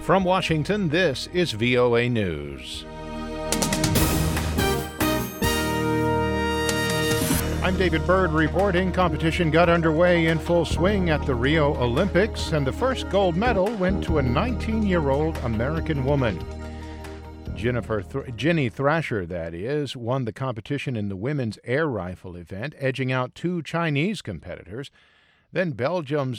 From Washington, this is VOA News. I'm David Byrd reporting. Competition got underway in full swing at the Rio Olympics, and the first gold medal went to a 19-year-old American woman. Ginny Thrasher, that is, won the competition in the women's air rifle event, edging out two Chinese competitors. Then Belgium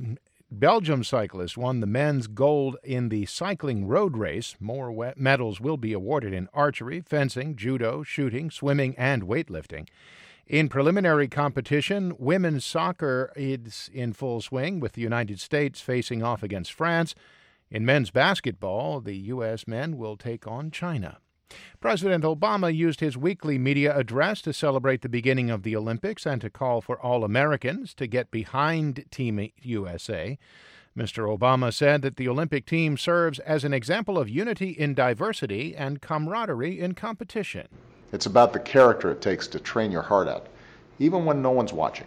cyclists won the men's gold in the cycling road race. More medals will be awarded in archery, fencing, judo, shooting, swimming, and weightlifting. In preliminary competition, women's soccer is in full swing, with the United States facing off against France. In men's basketball, the U.S. men will take on China. President Obama used his weekly media address to celebrate the beginning of the Olympics and to call for all Americans to get behind Team USA. Mr. Obama said that the Olympic team serves as an example of unity in diversity and camaraderie in competition. It's about the character it takes to train your heart out, even when no one's watching.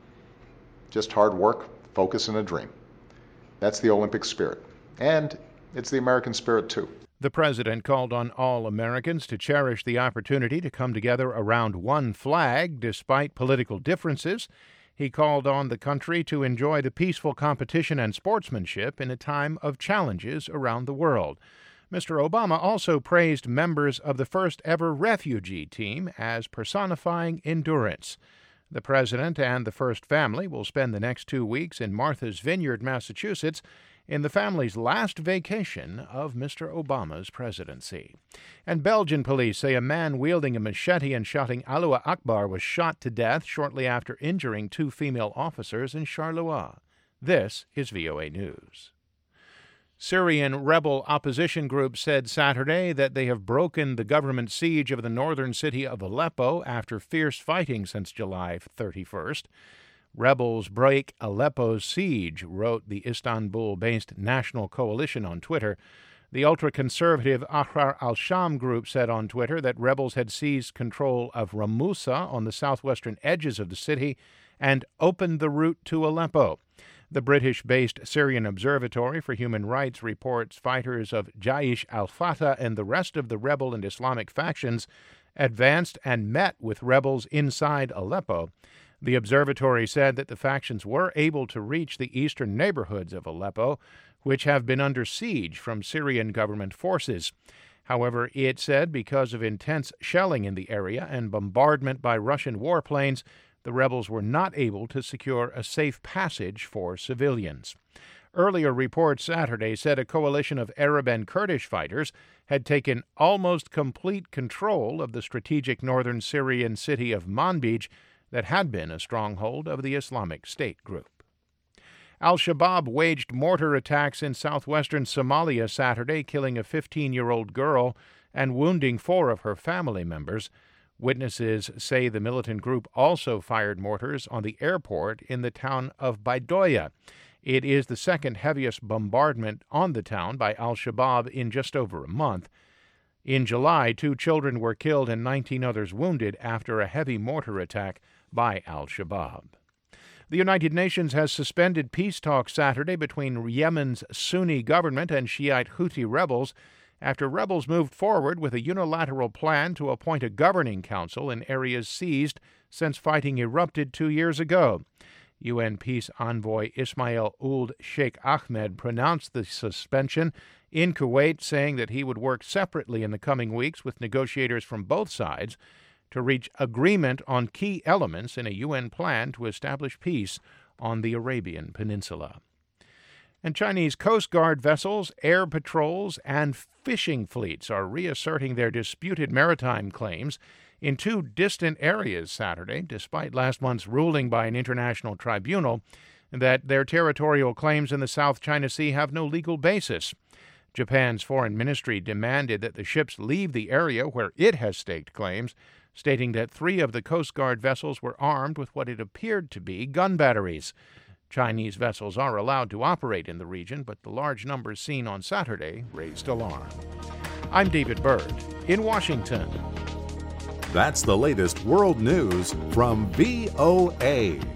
Just hard work, focus, and a dream. That's the Olympic spirit. And it's the American spirit, too. The president called on all Americans to cherish the opportunity to come together around one flag despite political differences. He called on the country to enjoy the peaceful competition and sportsmanship in a time of challenges around the world. Mr. Obama also praised members of the first-ever refugee team as personifying endurance. The president and the First family will spend the next 2 weeks in Martha's Vineyard, Massachusetts, in the family's last vacation of Mr. Obama's presidency. And Belgian police say a man wielding a machete and shouting Allahu Akbar was shot to death shortly after injuring two female officers in Charleroi. This is VOA News. Syrian rebel opposition groups said Saturday that they have broken the government siege of the northern city of Aleppo after fierce fighting since July 31st. Rebels break Aleppo's siege, wrote the Istanbul-based National Coalition on Twitter. The ultra-conservative Ahrar al-Sham group said on Twitter that rebels had seized control of Ramusa on the southwestern edges of the city and opened the route to Aleppo. The British-based Syrian Observatory for Human Rights reports fighters of Jaish al-Fatah and the rest of the rebel and Islamic factions advanced and met with rebels inside Aleppo. The observatory said that the factions were able to reach the eastern neighborhoods of Aleppo, which have been under siege from Syrian government forces. However, it said because of intense shelling in the area and bombardment by Russian warplanes, the rebels were not able to secure a safe passage for civilians. Earlier reports Saturday said a coalition of Arab and Kurdish fighters had taken almost complete control of the strategic northern Syrian city of Manbij that had been a stronghold of the Islamic State group. Al-Shabaab waged mortar attacks in southwestern Somalia Saturday, killing a 15-year-old girl and wounding 4 of her family members. Witnesses say the militant group also fired mortars on the airport in the town of Baidoya. It is the second heaviest bombardment on the town by Al-Shabaab in just over a month. In July, 2 children were killed and 19 others wounded after a heavy mortar attack by Al-Shabaab. The United Nations has suspended peace talks Saturday between Yemen's Sunni government and Shiite Houthi rebels after rebels moved forward with a unilateral plan to appoint a governing council in areas seized since fighting erupted 2 years ago. UN peace envoy Ismail Ould Sheikh Ahmed pronounced the suspension in Kuwait, saying that he would work separately in the coming weeks with negotiators from both sides to reach agreement on key elements in a UN plan to establish peace on the Arabian Peninsula. And Chinese Coast Guard vessels, air patrols, and fishing fleets are reasserting their disputed maritime claims in 2 distant areas Saturday, despite last month's ruling by an international tribunal that their territorial claims in the South China Sea have no legal basis. Japan's foreign ministry demanded that the ships leave the area where it has staked claims, stating that 3 of the Coast Guard vessels were armed with what it appeared to be gun batteries. Chinese vessels are allowed to operate in the region, but the large numbers seen on Saturday raised alarm. I'm David Byrd in Washington. That's the latest world news from VOA.